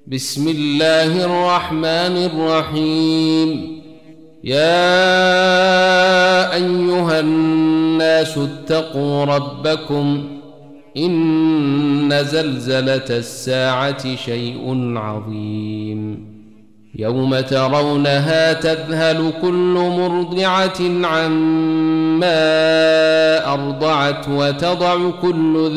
بسم الله الرحمن الرحيم. يا أيها الناس اتقوا ربكم إن زلزلة الساعة شيء عظيم يوم ترونها تذهل كل مرضعة عما أرضعت وتضع كل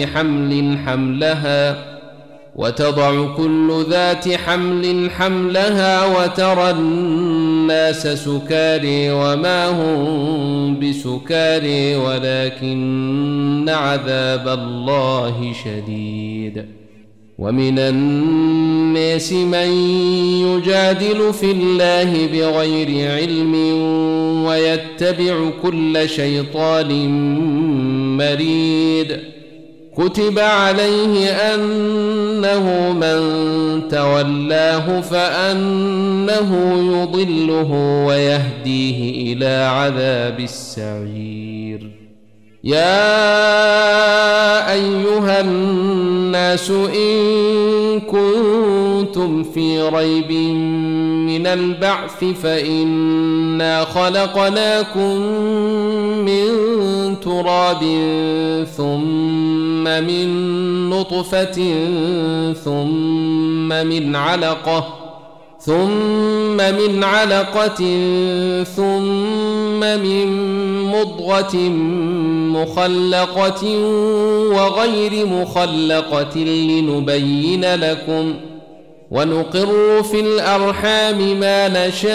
ذات حمل حملها وترى الناس سكاري وما هم بسكاري ولكن عذاب الله شديد. ومن الناس من يجادل في الله بغير علم ويتبع كل شيطان مريد. كتب عليه أنه من تولاه فأنه يضله ويهديه إلى عذاب السعير. يا أيها الناس إن كنتم في ريب من البعث فإنا خلقناكم من تراب ثم من نطفة ثم من علقة ثم من مضغة مخلقة وغير مخلقة لنبين لكم ونقر في الأرحام ما نشاء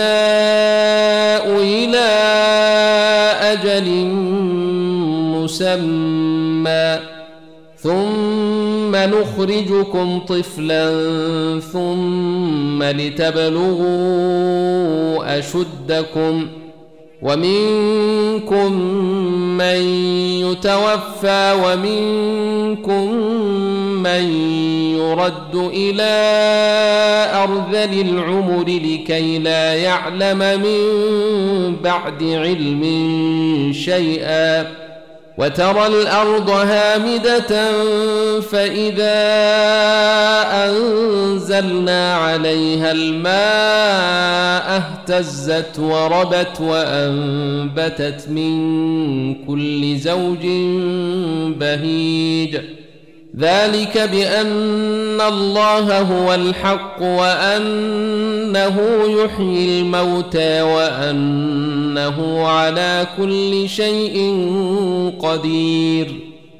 إلى أجل مسمى ثم نخرجكم طفلا ثم لتبلغوا أشدكم ومنكم من يتوفى ومنكم من يرد إلى أرذل العمر لكي لا يعلم من بعد علم شيئا. وترى الأرض هامدة فإذا أنزلنا عليها الماء اهتزت وربت وأنبتت من كل زوج بهيج. ذلك بأن الله هو الحق وأنه يحيي الموتى وأنه على كل شيء قدير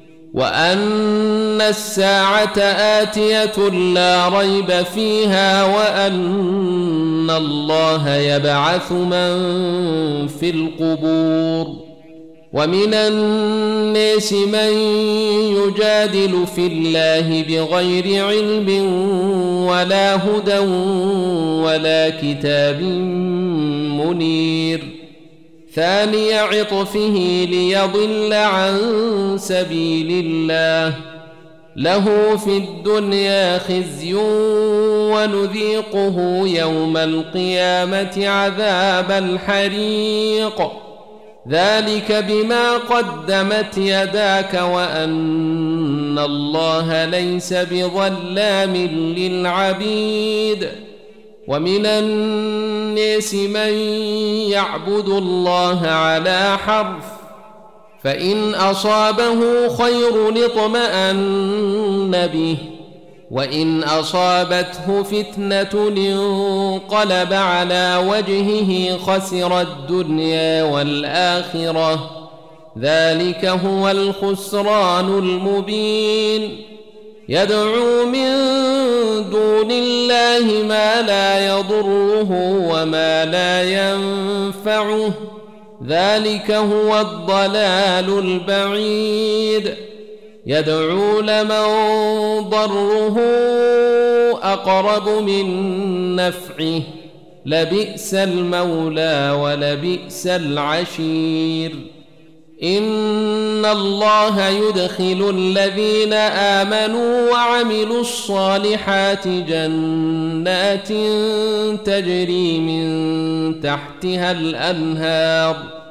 وأن الساعة آتية لا ريب فيها وأن الله يبعث من في القبور. ومن الناس من يجادل في الله بغير علم ولا هدى ولا كتاب منير. ثاني عطفه ليضل عن سبيل الله له في الدنيا خزي ونذيقه يوم القيامة عذاب الحريق. ذلك بما قدمت يداك وأن الله ليس بظلام للعبيد. ومن الناس من يعبد الله على حرف فإن أصابه خير اطمأن به وإن أصابته فتنة انقلب على وجهه خسر الدنيا والآخرة. ذلك هو الخسران المبين. يدعو من دون الله ما لا يضره وما لا ينفعه. ذلك هو الضلال البعيد. يدعو لمن ضره أقرب من نفعه لبئس المولى ولبئس العشير. إن الله يدخل الذين آمنوا وعملوا الصالحات جنات تجري من تحتها الأنهار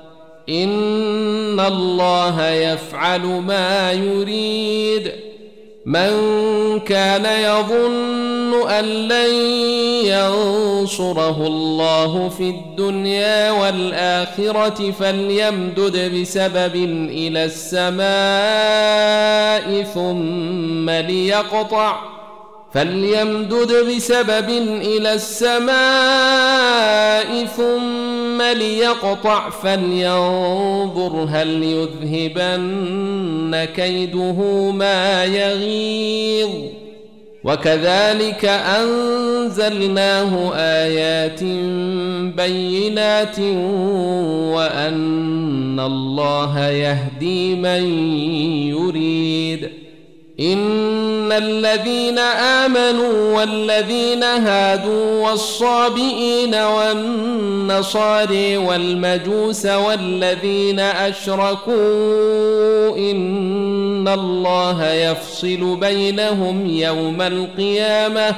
إن الله يفعل ما يريد. من كان يظن يظن أن لن ينصره الله في الدنيا والآخرة فليمدد بسبب إلى السماء ثم ليقطع فلينظر هل يذهبن كيده ما يغيظ وكذلك أنزلناه آيات بينات وأن الله يهدي من يريد إن الذين آمنوا والذين هادوا والصابئين والنصارى والمجوس والذين أشركوا إن الله يفصل بينهم يوم القيامة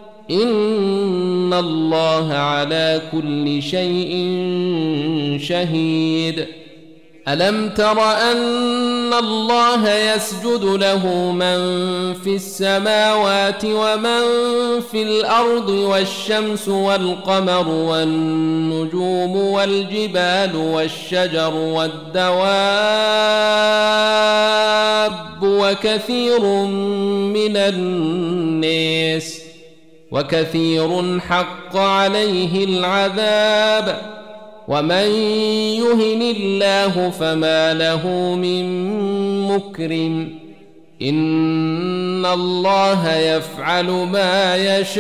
إن الله على كل شيء شهيد ألم تر أن الله يسجد له من في السماوات ومن في الأرض والشمس والقمر والنجوم والجبال والشجر والدواب وكثير حق عليه العذاب ومن يهن الله فما له من مكرم إن الله يفعل ما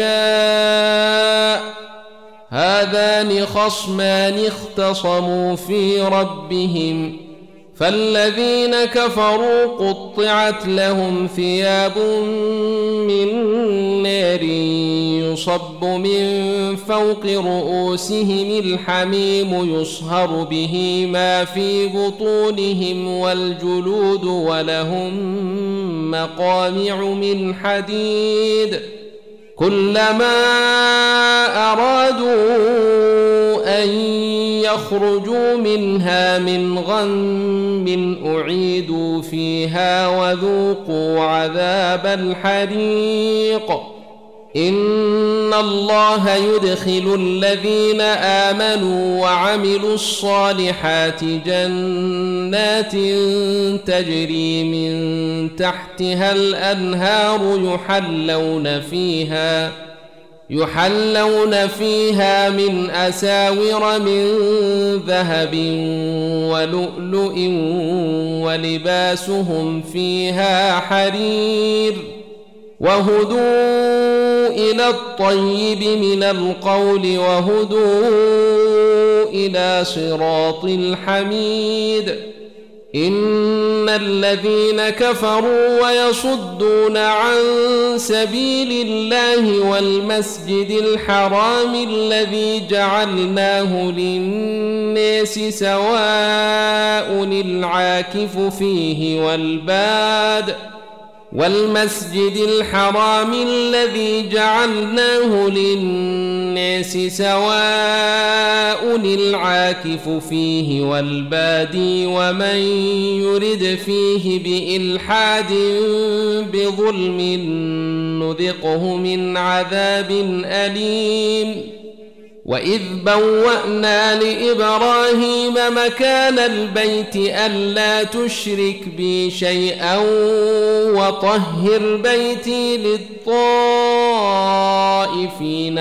يشاء هذان خصمان اختصموا في ربهم فالذين كفروا قطعت لهم ثياب من نار يصب من فوق رؤوسهم الحميم يصهر به ما في بطونهم والجلود ولهم مقامع من حديد كلما أرادوا أن يخرجوا منها من غم أعيدوا فيها وذوقوا عذاب الحريق إن الله يدخل الذين آمنوا وعملوا الصالحات جنات تجري من تحتها الأنهار يحلون فيها من أساور من ذهب ولؤلؤ ولباسهم فيها حرير وهدوا إلى الطيب من القول وهدوا إلى صراط الحميد إن الذين كفروا ويصدون عن سبيل الله والمسجد الحرام الذي جعلناه للناس سواء العاكف فيه والمسجد الحرام الذي جعلناه للناس سواء العاكف فيه والبادي ومن يرد فيه بإلحاد بظلم نذقه من عذاب أليم وإذ بوأنا لإبراهيم مكان البيت ألا تشرك بي شيئا وطهر بيتي للطائفين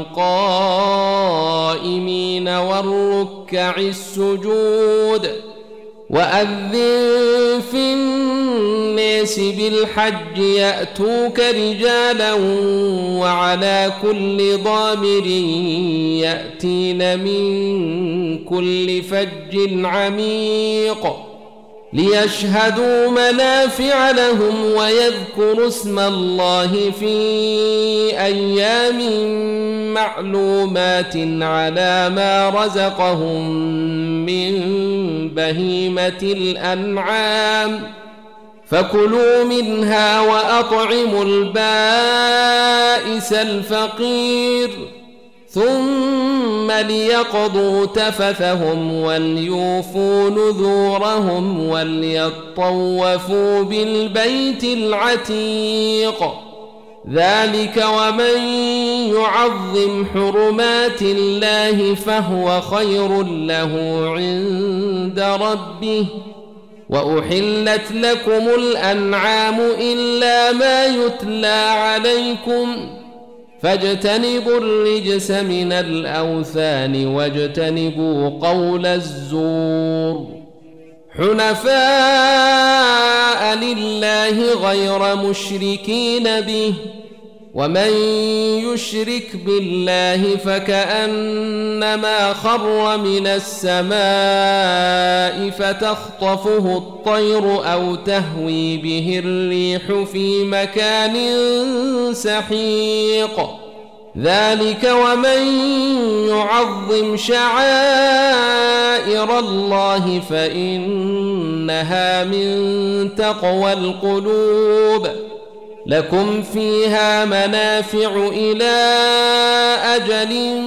والقائمين والركع السجود وأذن في الناس بالحج يأتوك رجالا وعلى كل ضامر يأتين من كل فج عميق ليشهدوا منافع لهم ويذكروا اسم الله في أيام معلومات على ما رزقهم من بهيمة الأنعام فكلوا منها وأطعموا البائس الفقير ثم ليقضوا تفثهم وليوفوا نذورهم وليطوفوا بالبيت العتيق ذلك ومن يعظم حرمات الله فهو خير له عند ربه. وأحلت لكم الأنعام إلا ما يتلى عليكم فاجتنبوا الرجس من الأوثان واجتنبوا قول الزور حنفاء لله غير مشركين به ومن يشرك بالله فكأنما خر من السماء فتخطفه الطير أو تهوي به الريح في مكان سحيق ذلك ومن يعظم شعائر الله فإنها من تقوى القلوب لكم فيها منافع إلى أجل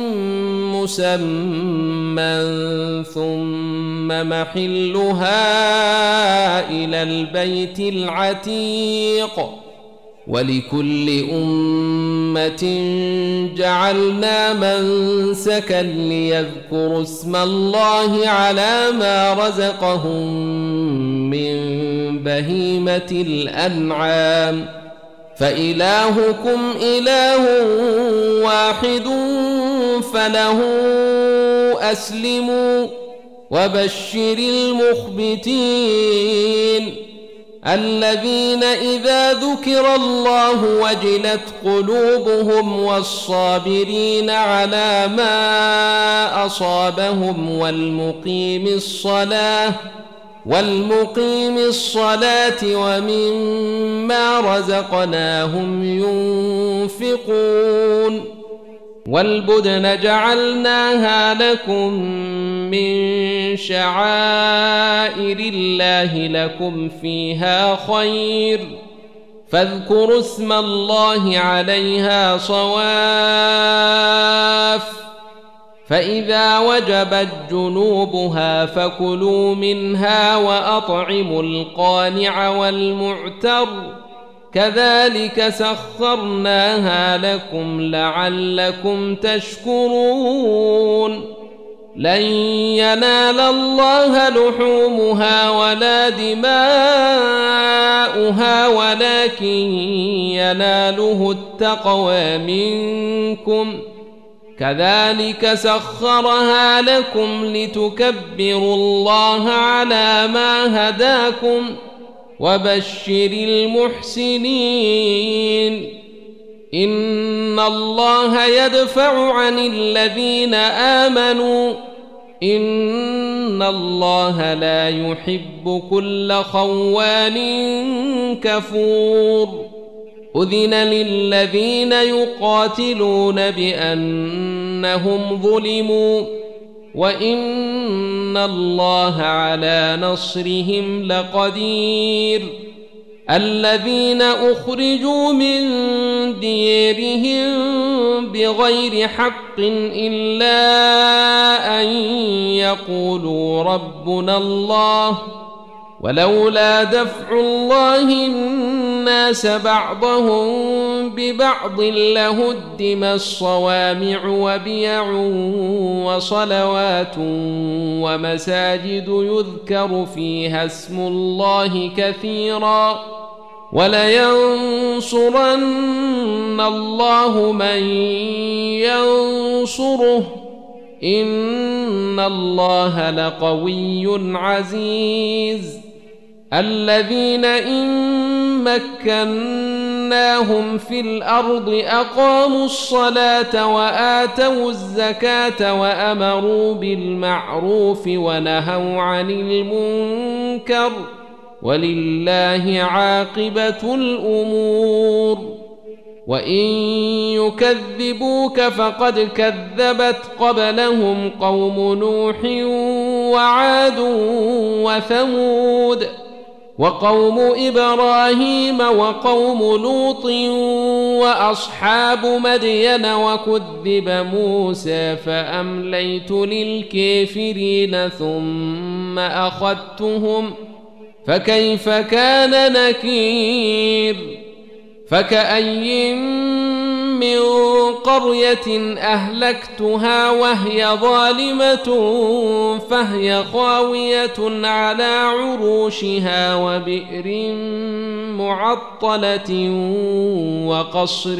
مسمى ثم محلها إلى البيت العتيق ولكل أمة جعلنا منسكا ليذكروا اسم الله على ما رزقهم من بهيمة الأنعام فإلهكم إله واحد فله أسلموا وبشر المخبتين الذين إذا ذكر الله وجلت قلوبهم والصابرين على ما أصابهم والمقيم الصلاة ومما رزقناهم ينفقون والبدن جعلناها لكم من شعائر الله لكم فيها خير فاذكروا اسم الله عليها صواف فإذا وجبت جنوبها فكلوا منها وأطعموا القانع والمعتر كذلك سخرناها لكم لعلكم تشكرون لن ينال الله لحومها ولا دماؤها ولكن يناله التقوى منكم كذلك سخرها لكم لتكبروا الله على ما هداكم وبشر المحسنين إن الله يدفع عن الذين آمنوا إن الله لا يحب كل خوان كفور أذن للذين يقاتلون بأنهم ظلموا وإن الله على نصرهم لقدير الذين أخرجوا من ديرهم بغير حق إلا أن يقولوا ربنا الله ولولا دفع الله الناس بعضهم ببعض لهدم الصوامع وبيع وصلوات ومساجد يذكر فيها اسم الله كثيرا ولينصرن الله من ينصره إن الله لقوي عزيز الذين إن مكناهم في الأرض أقاموا الصلاة وآتوا الزكاة وأمروا بالمعروف ونهوا عن المنكر ولله عاقبة الأمور وإن يكذبوك فقد كذبت قبلهم قوم نوح وعاد وثمود وقوم إبراهيم وقوم لوط وأصحاب مدين وكذب موسى فأمليت للكافرين ثم أخذتهم فكيف كان نكير فكأي من قرية أهلكتها وهي ظالمة فهي خاوية على عروشها وبئر معطلة وقصر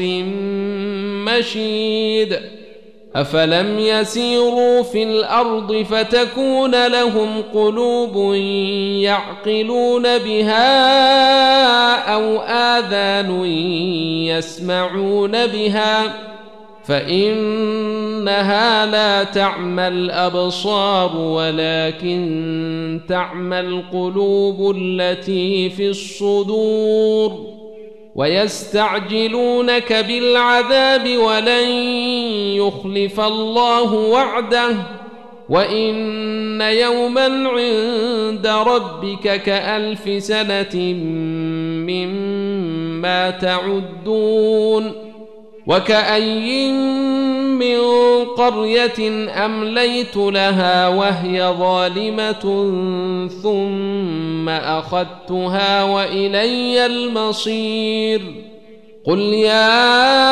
مشيد أفلم يسيروا في الأرض فتكون لهم قلوب يعقلون بها أو آذان يسمعون بها فإنها لا تعمى الأبصار ولكن تعمى القلوب التي في الصدور ويستعجلونك بالعذاب ولن يخلف الله وعده وإن يوما عند ربك كألف سنة مما تعدون وكأي من قرية أمليت لها وهي ظالمة ثم أخذتها وإلي المصير قل يا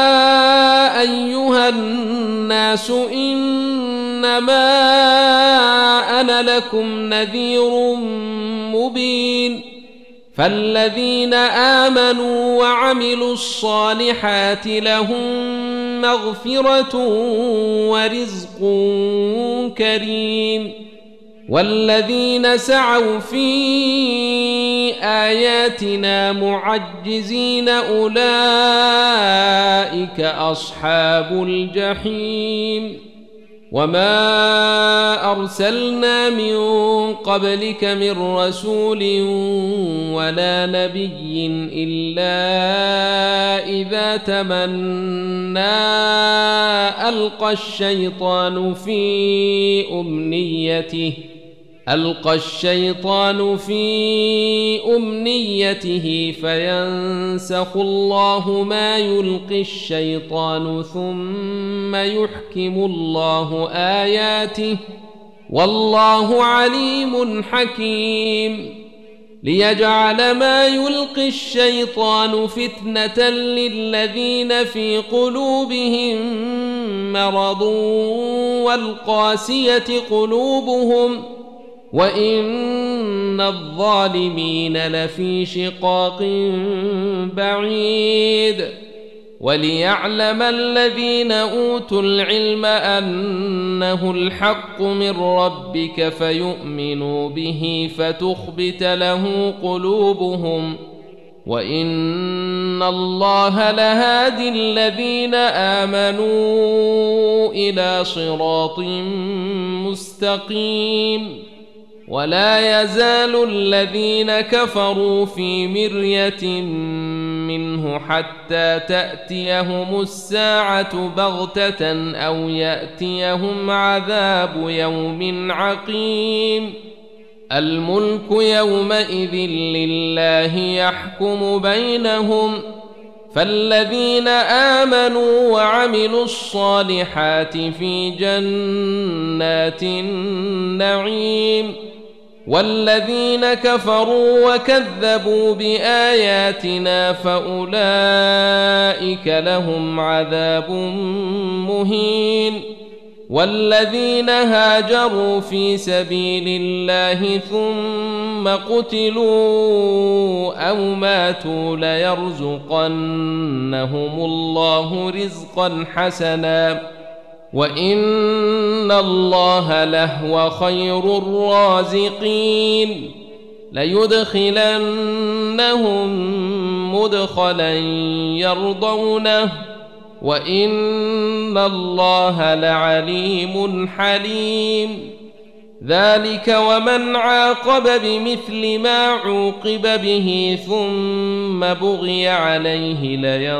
أيها الناس إنما أنا لكم نذير مبين فالذين آمنوا وعملوا الصالحات لهم مغفرة ورزق كريم والذين سعوا في آياتنا معجزين أولئك أصحاب الجحيم وما أرسلنا من قبلك من رسول ولا نبي إلا إذا تمنى ألقى الشيطان في أمنيته فينسخ الله ما يلقي الشيطان ثم يحكم الله آياته والله عليم حكيم ليجعل ما يلقي الشيطان فتنة للذين في قلوبهم مرض والقاسية قلوبهم وإن الظالمين لفي شقاق بعيد وليعلم الذين أوتوا العلم أنه الحق من ربك فيؤمنوا به فتخبت له قلوبهم وإن الله لهادي الذين آمنوا إلى صراط مستقيم ولا يزال الذين كفروا في مرية منه حتى تأتيهم الساعة بغتة أو يأتيهم عذاب يوم عقيم الملك يومئذ لله يحكم بينهم فالذين آمنوا وعملوا الصالحات في جنات النعيم والذين كفروا وكذبوا بآياتنا فأولئك لهم عذاب مهين والذين هاجروا في سبيل الله ثم قتلوا أو ماتوا ليرزقنهم الله رزقا حسنا وإن الله لهو خير الرازقين ليدخلنهم مدخلا يرضونه وإن الله لعليم حليم ذلك ومن عاقب بمثل ما عوقب به ثم بغي عليه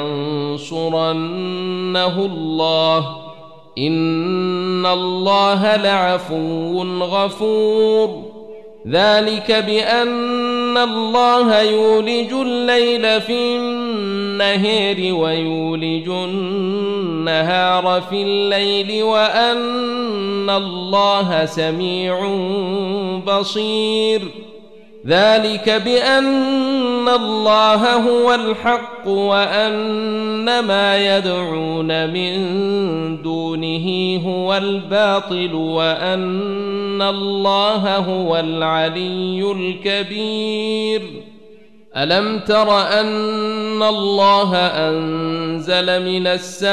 لينصرنه الله إن الله لعفو غفور ذلك بأن الله يولج الليل في النهار ويولج النهار في الليل وأن الله سميع بصير ذلك بأن الله هو الحق وأن ما يدعون من دونه هو الباطل وأن الله هو العلي الكبير. ألم تر أن الله أنزل من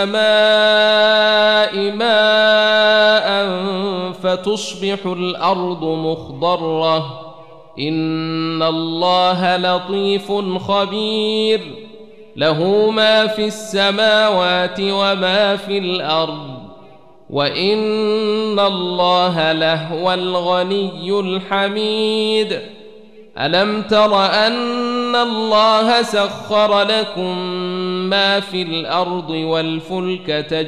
السماء ماء فتصبح الأرض مخضرة إن الله لطيف خبير له ما في السماوات وما في الأرض وإن الله لهو الغني الحميد. ألم تر أن الله سخر لكم ما في الأرض والفلك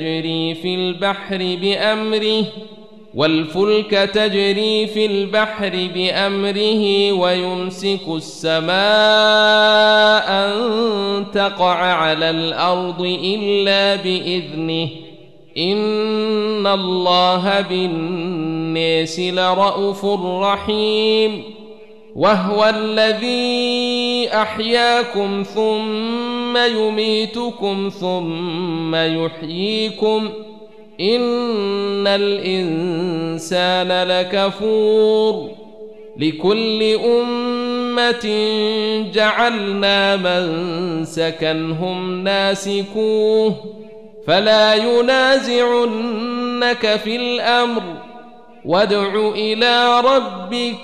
تجري في البحر بأمره ويمسك السماء أن تقع على الأرض إلا بإذنه إن الله بالناس لرءوف رحيم. وهو الذي أحياكم ثم يميتكم ثم يحييكم إن الإنسان لكفور. لكل أمة جعلنا منسكا هم ناسكوه فلا ينازعنك في الأمر وادع إلى ربك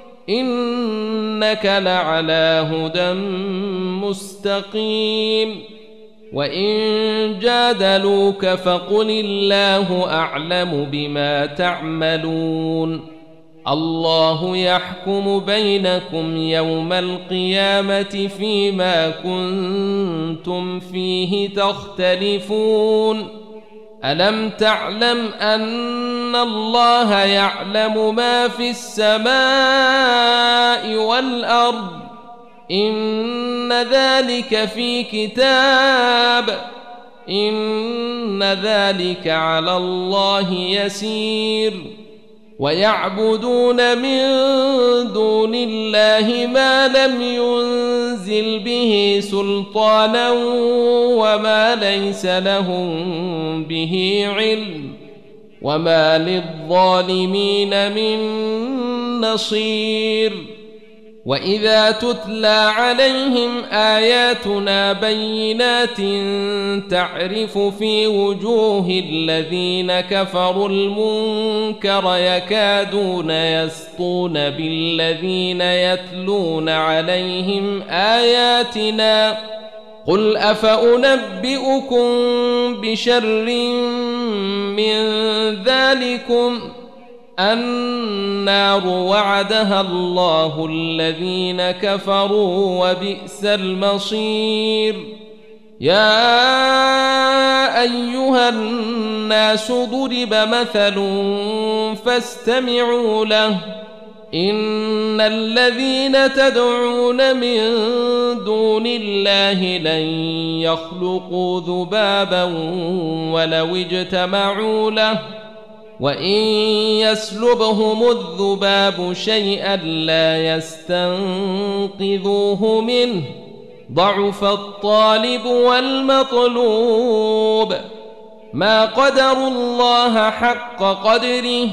إنك لعلى هدى مستقيم. وإن جادلوك فقل الله أعلم بما تعملون الله يحكم بينكم يوم القيامة فيما كنتم فيه تختلفون. ألم تعلم أن الله يعلم ما في السماء والأرض إن ذلك في كتاب إن ذلك على الله يسير. ويعبدون من دون الله ما لم ينزل به سلطانا وما ليس لهم به علم وما للظالمين من نصير. وإذا تتلى عليهم آياتنا بينات تعرف في وجوه الذين كفروا المنكر يكادون يسطون بالذين يتلون عليهم آياتنا قل أفأنبئكم بشر من ذلكم النار وعدها الله الذين كفروا وبئس المصير. يا أيها الناس ضرب مثل فاستمعوا له إن الذين تدعون من دون الله لن يخلقوا ذبابا ولو اجتمعوا له وإن يسلبهم الذباب شيئا لا يستنقذوه منه ضعف الطالب والمطلوب. ما قدروا الله حق قدره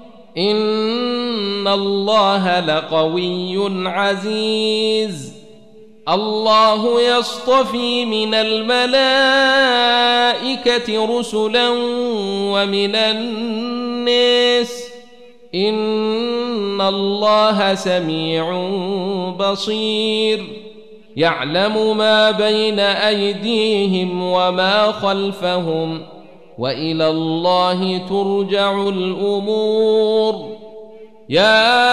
إن الله لقوي عزيز. الله يصطفي من الملائكة رسلا ومن الناس إن الله سميع بصير. يعلم ما بين أيديهم وما خلفهم وإلى الله ترجع الأمور. يا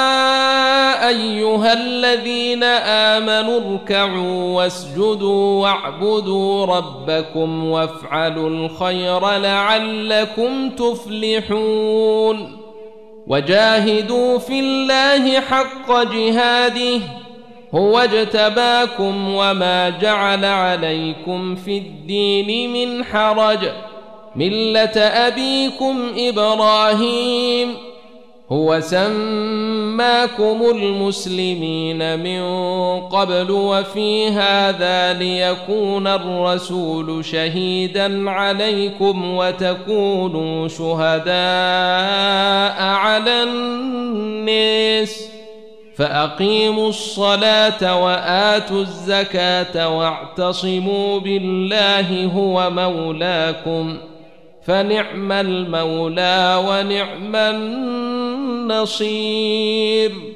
أيها الذين آمنوا اركعوا واسجدوا واعبدوا ربكم وافعلوا الخير لعلكم تفلحون. وجاهدوا في الله حق جهاده هو اجتباكم وما جعل عليكم في الدين من حرج ملة أبيكم إبراهيم هو سماكم المسلمين من قبل وفي هذا ليكون الرسول شهيدا عليكم وتكونوا شهداء على الناس فأقيموا الصلاة وآتوا الزكاة واعتصموا بالله هو مولاكم فنعم المولى ونعم النصير.